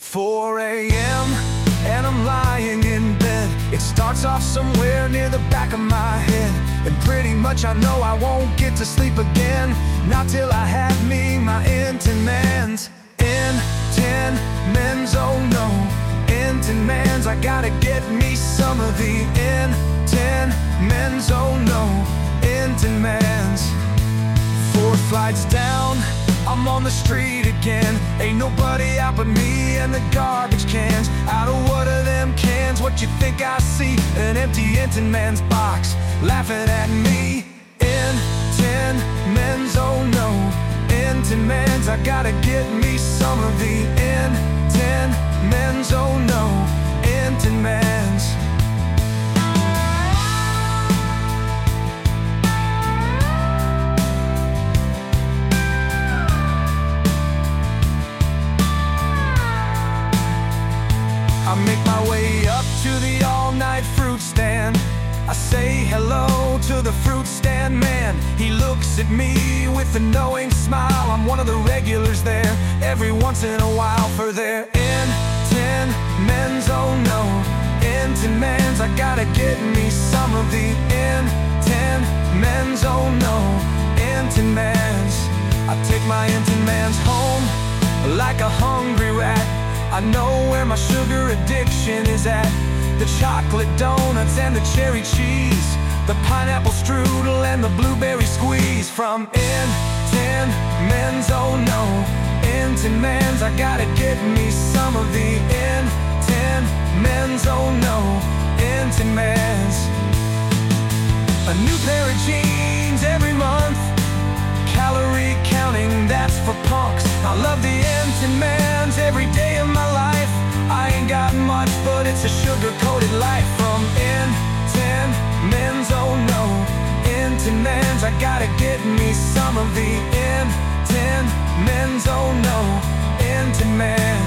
4 a.m. and I'm lying in bed. It starts off somewhere near the back of my head, and pretty much I know I won't get to sleep again, not till I have me my Entenmann's. Entenmann's, oh no, Entenmann's, I gotta get me some of the Entenmann's, oh no, Entenmann's. 4 flights down, I'm on the street again. Ain't nobody out but me and the garbage cans. Out of what are them cans? What you think I see? An empty Entenmann's box laughing at me. Entenmann's, oh no, Entenmann's, I gotta get me some of the Entenmann's, oh no, Entenmann's. I make my way up to the all-night fruit stand. I say hello to the fruit stand man. He looks at me with a knowing smile. I'm one of the regulars there, every once in a while for their Entenmann's, oh no, Entenmann's, I gotta get me some of the Entenmann's, oh no, Entenmann's. I take my Entenmann's home like a hungry rat. I know where my sugar addiction is at. The chocolate donuts and the cherry cheese, the pineapple strudel and the blueberry squeeze. From Entenmann's, oh no, Entenmann's, I gotta get me some of the Entenmann's, oh no, Entenmann's. A new pair of jeans every month, calorie counting, that's for punks. I love the Entenmann's every day of my life. I ain't got much, but it's a sugar-coated life. From Entenmann's, oh no, Entenmann's, I gotta get me some of the Entenmann's, oh no, Entenmann's.